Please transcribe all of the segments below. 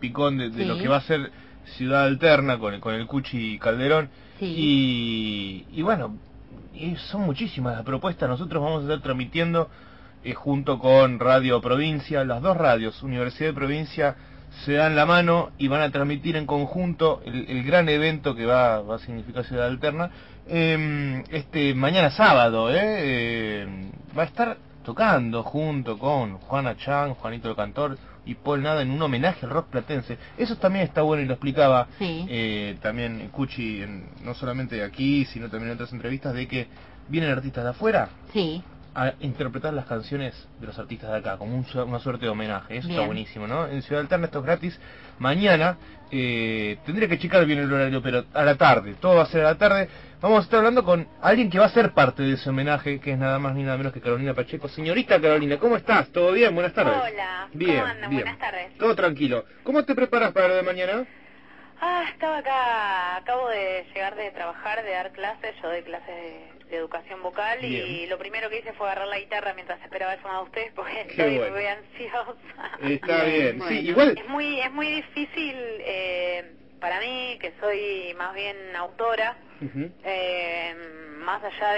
salpicón de lo que va a ser Ciudad Alterna con el Cuchi Calderón. Y bueno, son muchísimas las propuestas. Nosotros vamos a estar transmitiendo junto con Radio Provincia, las dos radios, Universidad de Provincia, se dan la mano y van a transmitir en conjunto el gran evento que va a significar Ciudad Alterna. Mañana sábado va a estar tocando junto con Juana Chan, Juanito el Cantor y Paul Nada en un homenaje al rock platense. Eso también está bueno y lo explicaba también Cuchi, no solamente aquí, sino también en otras entrevistas, de que vienen artistas de afuera a interpretar las canciones de los artistas de acá, como una suerte de homenaje. Eso está buenísimo, ¿no? En Ciudad Alterna esto es gratis. Mañana, tendría que checar bien el horario, pero a la tarde, todo va a ser a la tarde. Vamos a estar hablando con alguien que va a ser parte de ese homenaje, que es nada más ni nada menos que Carolina Pacheco. Señorita Carolina, ¿cómo estás? ¿Todo bien? Buenas tardes. Hola, bien, ¿cómo andan? Bien. Buenas tardes. Todo tranquilo. ¿Cómo te preparas para lo de mañana? Estaba acá, acabo de llegar de trabajar, de dar clases, yo doy clases de educación vocal y lo primero que hice fue agarrar la guitarra mientras esperaba el llamado a ustedes porque estoy muy ansiosa. Está bien, bueno. Sí, igual... Es muy difícil para mí, que soy más bien autora, más allá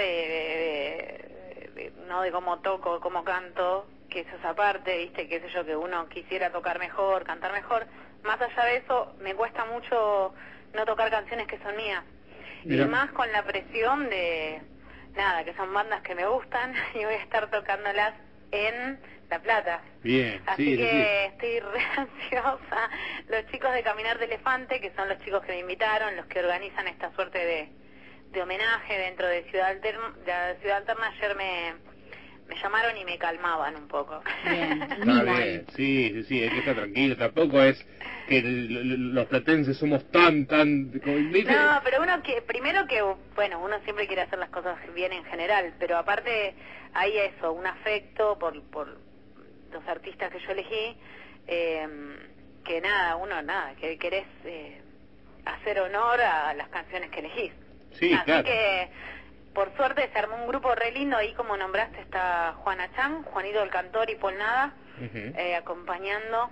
no de cómo toco, cómo canto, que eso es aparte, viste, qué sé yo, que uno quisiera tocar mejor, cantar mejor. Más allá de eso, me cuesta mucho no tocar canciones que son mías. Mirá. Y más con la presión de, nada, que son bandas que me gustan y voy a estar tocándolas en La Plata. Bien, Así que estoy re ansiosa. Los chicos de Caminar de Elefante, que son los chicos que me invitaron, los que organizan esta suerte de homenaje dentro de Ciudad Alterna, ayer me llamaron y me calmaban un poco. Está bien, sí, hay que estar tranquilo, tampoco es que los platenses somos tan... No, pero primero que, bueno, uno siempre quiere hacer las cosas bien en general, pero aparte hay eso, un afecto por los artistas que yo elegí, que que querés hacer honor a las canciones que elegís. Sí, Así claro. que... Por suerte se armó un grupo re lindo, ahí como nombraste está Juana Chan, Juanito el Cantor y Paul Nada, acompañando,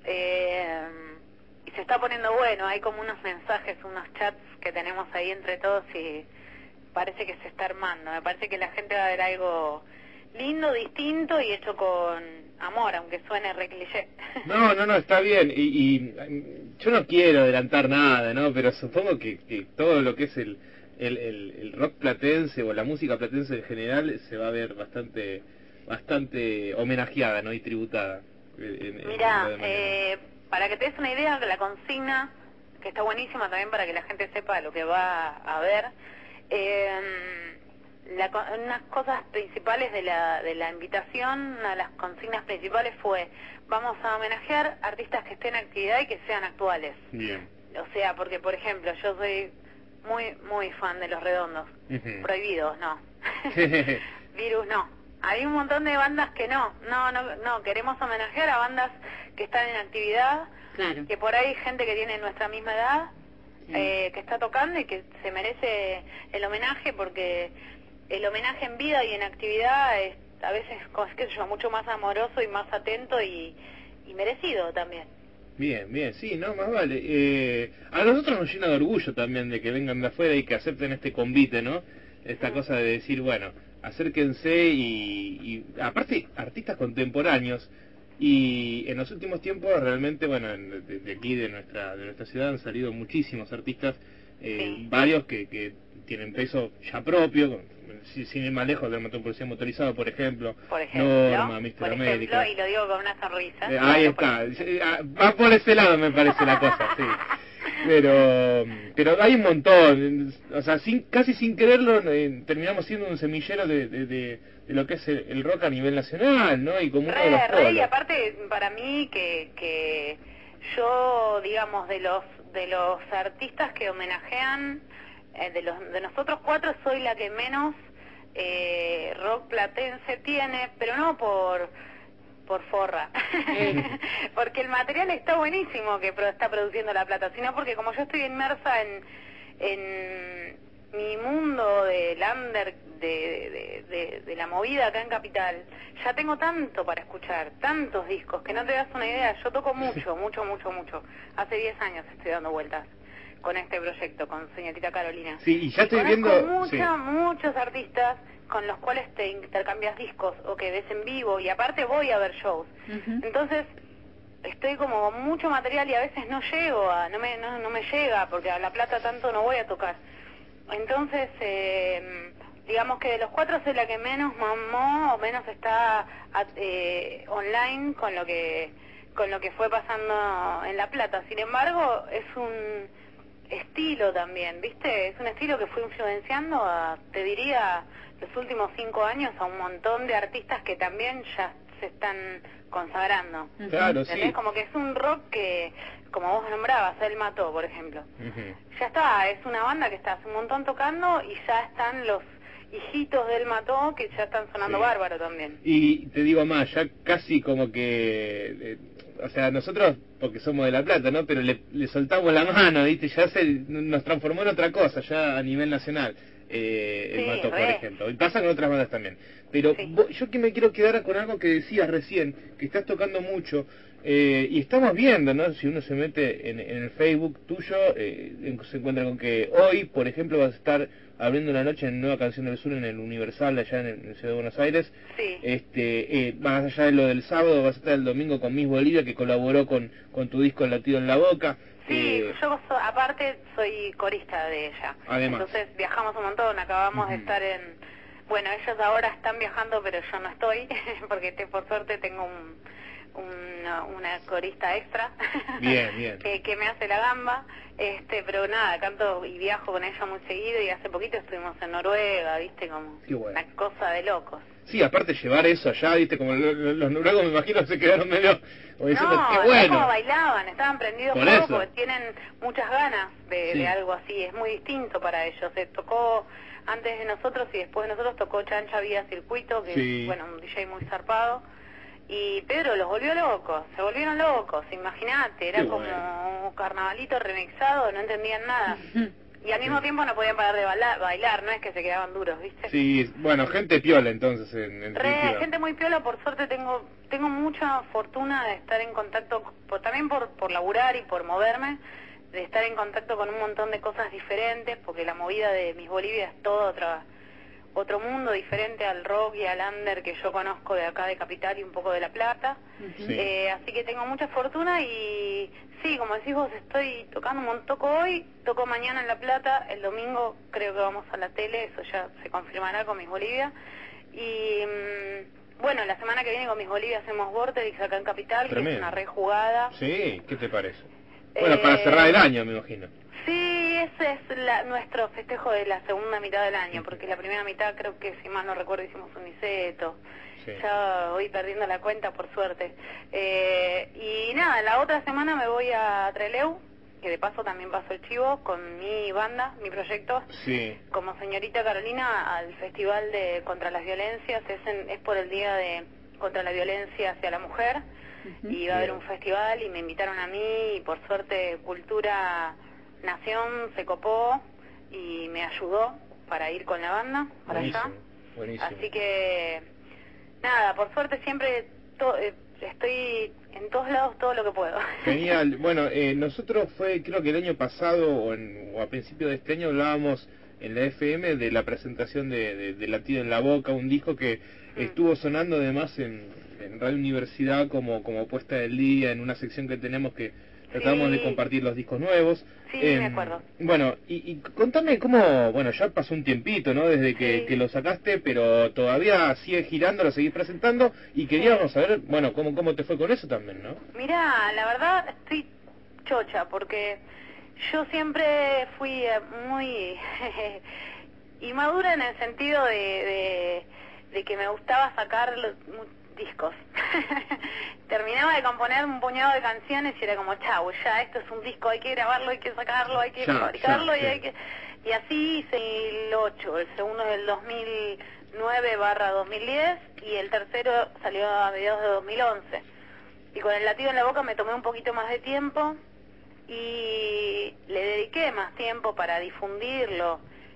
y se está poniendo bueno, hay como unos mensajes, unos chats que tenemos ahí entre todos y parece que se está armando, me parece que la gente va a ver algo lindo, distinto y hecho con amor, aunque suene re cliché. No, está bien, y yo no quiero adelantar nada, ¿no? Pero supongo que todo lo que es el rock platense o la música platense en general se va a ver bastante homenajeada, ¿no? Y tributada. Mira, para que te des una idea, la consigna, que está buenísima también para que la gente sepa lo que va a ver, unas cosas principales de la invitación, una de las consignas principales fue, vamos a homenajear artistas que estén en actividad y que sean actuales. Bien. O sea, porque por ejemplo, yo soy muy fan de Los Redondos. Prohibidos, no. Virus, no. Hay un montón de bandas que no, queremos homenajear a bandas que están en actividad, que por ahí hay gente que tiene nuestra misma edad, que está tocando y que se merece el homenaje, porque el homenaje en vida y en actividad es a veces, qué sé yo, mucho más amoroso y más atento y merecido también. Bien, sí, no, más vale. A nosotros nos llena de orgullo también de que vengan de afuera y que acepten este convite, ¿no? Esta cosa de decir, bueno, acérquense y aparte, artistas contemporáneos. Y en los últimos tiempos realmente, bueno, de aquí, de nuestra ciudad, han salido muchísimos artistas, varios que tienen peso ya propio, sin ir más lejos, del motor policía motorizado, por ejemplo, Norma, Mr. América. Y lo digo con una sonrisa. Ahí está, va por ese lado me parece la cosa, sí. Pero hay un montón, o sea, casi sin quererlo, terminamos siendo un semillero de lo que es el rock a nivel nacional, ¿no? Y como uno de los polos. Y aparte, para mí, que yo, digamos, de los artistas que homenajean, de nosotros cuatro, soy la que menos rock platense tiene, pero no por forra, porque el material está buenísimo que está produciendo La Plata, sino porque como yo estoy inmersa mi mundo del under, de la movida acá en Capital, ya tengo tanto para escuchar, tantos discos, que no te das una idea. Yo toco mucho. Hace 10 años estoy dando vueltas con este proyecto, con Señorita Carolina. Sí, y ya estoy viendo... muchos artistas con los cuales te intercambias discos o que ves en vivo, y aparte voy a ver shows. Entonces estoy como con mucho material y a veces no llego no me llega, porque a La Plata tanto no voy a tocar. Entonces digamos que de los 4 soy la que menos mamó o menos está online con lo que fue pasando en La Plata. Sin embargo, es un estilo también, ¿viste? Es un estilo que fue influenciando te diría, los últimos 5 años a un montón de artistas que también ya se están consagrando. Claro, ¿entendés? sí. Como que es un rock que, como vos nombrabas, El Mató, por ejemplo. Ya está, es una banda que está hace un montón tocando y ya están los hijitos del Mató que ya están sonando bárbaro también. Y te digo más, ya casi como que... o sea, nosotros, porque somos de La Plata, ¿no? Pero le soltamos la mano, ¿viste? Ya nos transformó en otra cosa, ya a nivel nacional. El Mató, por ejemplo. Y pasa con otras bandas también. Pero yo que me quiero quedar con algo que decías recién, que estás tocando mucho, y estamos viendo, ¿no? Si uno se mete en el Facebook tuyo, se encuentra con que hoy, por ejemplo, vas a estar abriendo una noche en Nueva Canción del Sur en el Universal, allá en Ciudad de Buenos Aires. Más allá de lo del sábado, vas a estar el domingo con Miss Bolivia, que colaboró con tu disco El Latido en la Boca. Sí, yo aparte soy corista de ella. Además. Entonces viajamos un montón, acabamos de estar bueno, ellos ahora están viajando, pero yo no estoy, porque por suerte tengo una corista extra. Bien. que me hace la gamba. Pero nada, canto y viajo con ella muy seguido, y hace poquito estuvimos en Noruega, ¿viste? Como una cosa de locos. Sí, aparte llevar eso allá, ¿viste? Como los noruegos, me imagino, se quedaron medio... diciendo, qué bueno. No, bailaban, estaban prendidos fuego porque tienen muchas ganas de algo así. Es muy distinto para ellos. Se tocó antes de nosotros y después de nosotros tocó Chancha Vía Circuito, que es, bueno, un DJ muy zarpado. Y Pedro los volvió locos, se volvieron locos, imagínate, era como un carnavalito remixado, no entendían nada. Y al mismo tiempo no podían parar de bailar, no es que se quedaban duros, ¿viste? Sí, bueno, gente piola entonces. Gente muy piola, por suerte tengo mucha fortuna de estar en contacto, también por laburar y por moverme, de estar en contacto con un montón de cosas diferentes, porque la movida de Miss Bolivia es todo otro mundo diferente al rock y al under que yo conozco de acá de Capital y un poco de La Plata. Así que tengo mucha fortuna y sí, como decís vos, estoy tocando un montón. Toco hoy, toco mañana en La Plata, el domingo creo que vamos a la tele, eso ya se confirmará con Miss Bolivia. Y bueno, la semana que viene con Miss Bolivia hacemos Vortex acá en Capital, que es una re jugada. Sí, ¿qué te parece? Bueno, para cerrar el año, me imagino. Sí, ese es nuestro festejo de la segunda mitad del año, porque la primera mitad creo que, si mal no recuerdo, hicimos un Niceto. Ya voy perdiendo la cuenta, por suerte. Y nada, la otra semana me voy a Trelew, que de paso también paso el chivo, con mi banda, mi proyecto, como Señorita Carolina, al Festival de Contra las Violencias. Es por el Día de Contra la Violencia hacia la Mujer, y va a haber un festival y me invitaron a mí, y por suerte Cultura Nación se copó y me ayudó para ir con la banda para allá. Así que nada, por suerte siempre estoy en todos lados todo lo que puedo. Genial. Bueno, nosotros creo que el año pasado o a principio de este año hablábamos en la FM de la presentación de Latido en la Boca, un disco que estuvo sonando además en Radio Universidad como puesta del día, en una sección que tenemos que tratamos de compartir los discos nuevos. Sí, me acuerdo. Bueno, y contame cómo, bueno, ya pasó un tiempito, ¿no? Desde que lo sacaste, pero todavía sigue girando, lo seguís presentando, y queríamos saber, bueno, cómo te fue con eso también, ¿no? Mirá, la verdad estoy chocha, porque yo siempre fui muy inmadura en el sentido de que me gustaba sacar discos. Terminaba de componer un puñado de canciones y era como, chau, ya esto es un disco, hay que grabarlo, hay que sacarlo, hay que fabricarlo, y así hice el 8, el segundo es del 2009/2010 y el tercero salió a mediados de 2011. Y con El Latido en la Boca me tomé un poquito más de tiempo y le dediqué más tiempo para difundirlo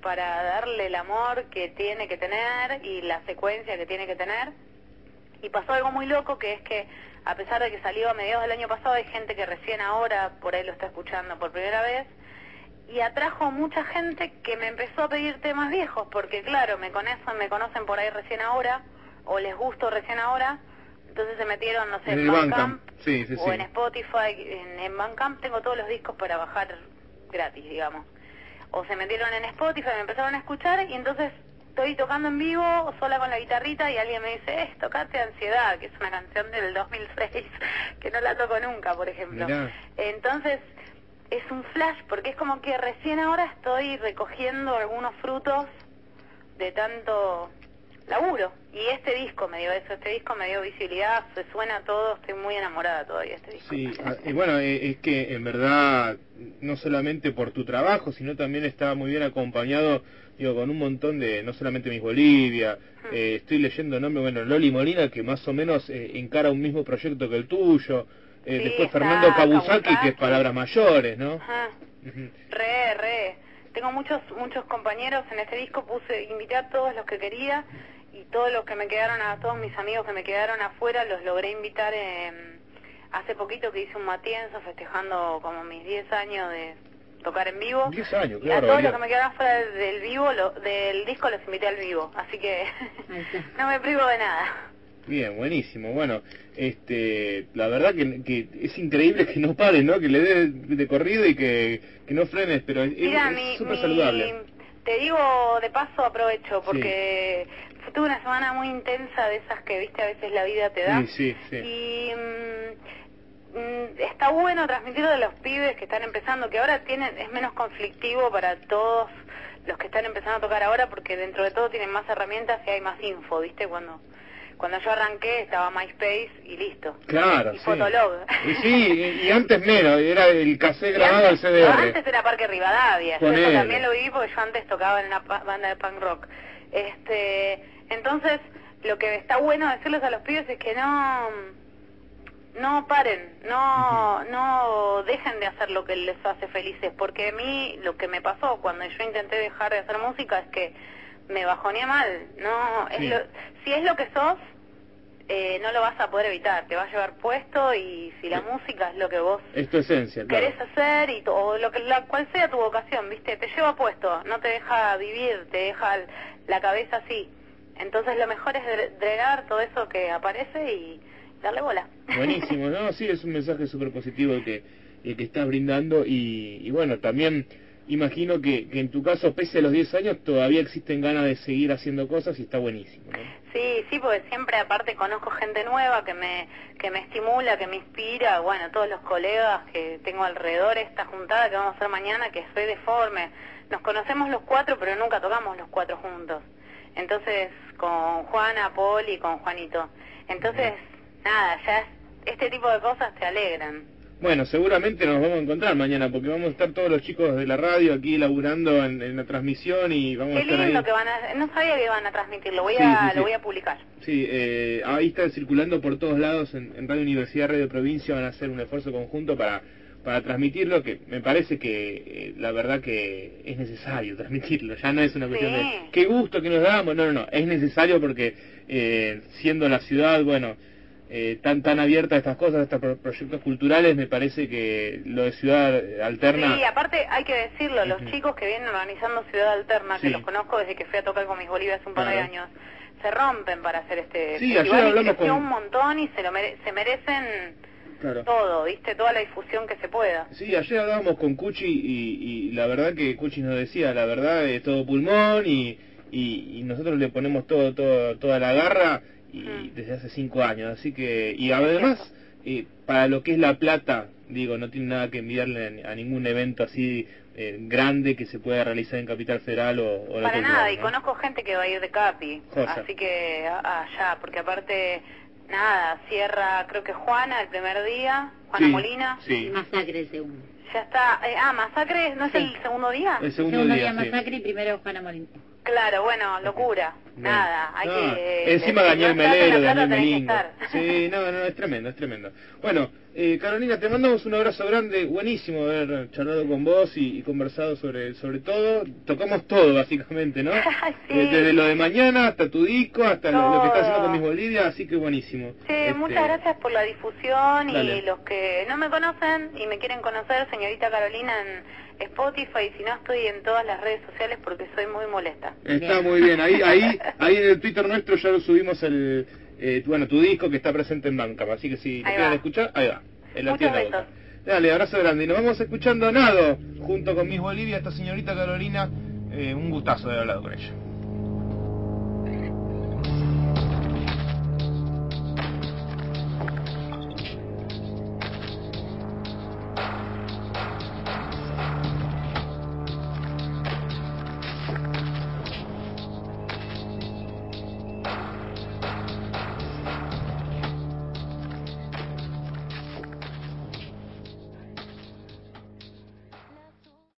para darle el amor que tiene que tener y la secuencia que tiene que tener. Y pasó algo muy loco, que es que a pesar de que salió a mediados del año pasado, hay gente que recién ahora por ahí lo está escuchando por primera vez, y atrajo mucha gente que me empezó a pedir temas viejos, porque claro, me conocen por ahí recién ahora, o les gusto recién ahora, entonces se metieron, no sé, en Bandcamp, o en Spotify. En Bandcamp tengo todos los discos para bajar gratis, digamos. O se metieron en Spotify, me empezaron a escuchar, y entonces estoy tocando en vivo, sola con la guitarrita, y alguien me dice, tocate Ansiedad, que es una canción del 2006, que no la toco nunca, por ejemplo. Mirá. Entonces, es un flash, porque es como que recién ahora estoy recogiendo algunos frutos de tanto laburo. Y este disco me dio eso, este disco me dio visibilidad, se suena todo, estoy muy enamorada todavía de este disco. Sí, bueno, es que en verdad, no solamente por tu trabajo, sino también está muy bien acompañado, digo, con un montón de, no solamente Miss Bolivia, estoy leyendo nombre, bueno, Loli Molina, que más o menos encara un mismo proyecto que el tuyo, sí, después Fernando Kabuzaki, que es Palabras Mayores, ¿no? Ajá. Re. Tengo muchos compañeros en este disco, invité a todos los que quería, y todos los que me quedaron, a todos mis amigos que me quedaron afuera, los logré invitar hace poquito, que hice un matienzo festejando como mis 10 años de tocar en vivo. 10 años, claro. Y a todos los que me quedaron fuera del vivo, del disco, los invité al vivo, así que no me privo de nada. Bien, buenísimo. Bueno, la verdad que es increíble que no pares, ¿no? Que le des de corrido y que no frenes, pero es súper saludable. Te digo, de paso aprovecho, porque tuve una semana muy intensa, de esas que, viste, a veces la vida te da. Sí. Y está bueno transmitirlo a los pibes que están empezando, que ahora es menos conflictivo para todos los que están empezando a tocar ahora, porque dentro de todo tienen más herramientas y hay más info, viste, cuando yo arranqué estaba MySpace y listo. Claro, y Fotolog. Y antes menos, era el cassette grabado al CDR. Antes era Parque Rivadavia, yo eso también lo viví porque yo antes tocaba en una banda de punk rock. Entonces, lo que está bueno decirles a los pibes es que no paren, no dejen de hacer lo que les hace felices, porque a mí lo que me pasó cuando yo intenté dejar de hacer música es que me bajoneé mal, si es lo que sos, no lo vas a poder evitar, te va a llevar puesto, y si la música es lo que vos es tu esencia, querés hacer, o cual sea tu vocación, viste, te lleva puesto, no te deja vivir, te deja la cabeza así. Entonces lo mejor es drenar todo eso que aparece y darle bola. Buenísimo, ¿no? Sí, es un mensaje súper positivo el que estás brindando, y bueno, también imagino que en tu caso, pese a los 10 años, todavía existen ganas de seguir haciendo cosas, y está buenísimo, ¿no? Sí, porque siempre aparte conozco gente nueva que me estimula, que me inspira, bueno, todos los colegas que tengo alrededor, esta juntada que vamos a hacer mañana, que soy deforme, nos conocemos los 4, pero nunca tocamos los 4 juntos, entonces con Juana, Paul y con Juanito, entonces nada, ya este tipo de cosas te alegran. Bueno, seguramente nos vamos a encontrar mañana, porque vamos a estar todos los chicos de la radio aquí laburando en la transmisión, y vamos a estar ahí. Qué lindo que no sabía que iban a transmitir, lo voy a publicar. Sí, ahí están circulando por todos lados, en Radio Universidad, Radio Provincia, van a hacer un esfuerzo conjunto para transmitirlo, que me parece que la verdad que es necesario transmitirlo, ya no es una cuestión de qué gusto que nos damos, no, es necesario porque siendo la ciudad, bueno, tan abierta a estas cosas, a estos proyectos culturales, me parece que lo de Ciudad Alterna... Sí, aparte hay que decirlo, los chicos que vienen organizando Ciudad Alterna, que los conozco desde que fui a tocar con Miss Bolivia hace un par de años, se rompen para hacer este festival, y creció un montón, y se merecen todo, ¿viste? Toda la difusión que se pueda. Sí, ayer hablábamos con Cuchi, y la verdad que Cuchi nos decía, la verdad es todo pulmón, y nosotros le ponemos toda la garra, y desde hace 5 años, así que, y además para lo que es La Plata, digo, no tiene nada que enviarle a ningún evento así grande que se pueda realizar en Capital Federal o para nada, y conozco gente que va a ir de Capi, así que allá, porque aparte nada, cierra creo que Juana el primer día, Juana Molina, y Masacre el segundo. Ya está, Masacre, ¿no es el segundo día? El segundo día Masacre, y primero Juana Molina. Claro, bueno, locura. nada, hay que... Encima Daniel Melero, Daniel Melingo. Sí, no, es tremendo, es tremendo. Bueno, Carolina, te mandamos un abrazo grande, buenísimo haber charlado con vos y conversado sobre todo. Tocamos todo, básicamente, ¿no? Sí. Desde lo de mañana hasta tu disco, hasta lo que estás haciendo con Miss Bolivia, así que buenísimo. Sí, muchas gracias por la difusión. Dale. Y los que no me conocen y me quieren conocer, señorita Carolina en Spotify, si no estoy en todas las redes sociales porque soy muy molesta. Está muy bien, ahí en el Twitter nuestro ya lo subimos tu disco que está presente en Bandcamp, así que si te quieren escuchar, ahí va, en la tienda. Dale, abrazo grande, y nos vamos escuchando Nado, junto con Miss Bolivia, esta señorita Carolina, un gustazo de haber hablado con ella.